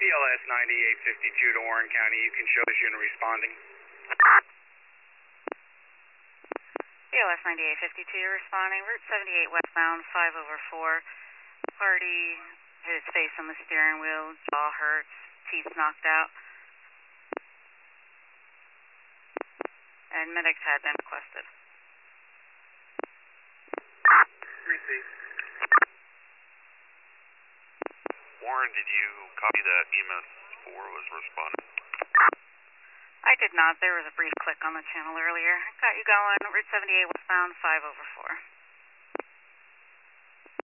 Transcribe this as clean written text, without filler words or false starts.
CLS 9852 to Warren County. You can show this unit responding. CLS 9852 responding. Route 78 westbound, 5/4. Party hit his face on the steering wheel, jaw hurts, teeth knocked out. And medics had been requested. Receive. Warren, did you copy that EMS 4 was responding? I did not. There was a brief click on the channel earlier. Got you going. Route 78 westbound, 5/4.